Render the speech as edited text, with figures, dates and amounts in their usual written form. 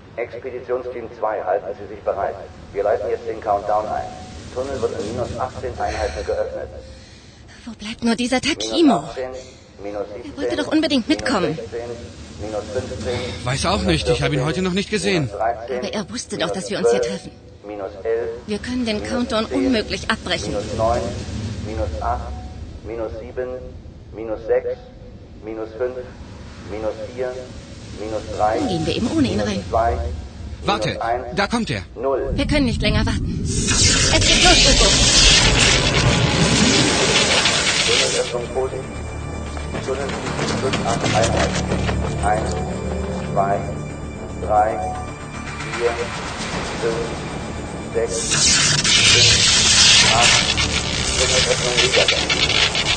Expeditionsteam 2, halten Sie sich bereit. Wir leiten jetzt den Countdown ein. Tunnel wird in minus 18 Einheiten geöffnet. Wo bleibt nur dieser Takimo? Minus 18, minus 17, Er wollte doch unbedingt mitkommen. Minus 16, minus 15, Weiß auch nicht, ich habe ihn heute noch nicht gesehen. minus 13, Aber er wusste doch, minus dass wir uns hier 12, treffen. Minus 11, Wir können den minus Countdown 10, unmöglich abbrechen. Minus 9, minus 8, minus 7, minus 6, minus 5, minus 4, minus 3. Dann gehen wir eben ohne ihn rein. 2, Warte, minus 1, da kommt er. 0. Wir können nicht länger warten. Es geht los, Ugo. Tunnelöffnung positiv. Tunnel 5, 8 Einheiten. 1, 2, 3, 4, 5, 6, 7, 8. Tunnelöffnung Liga.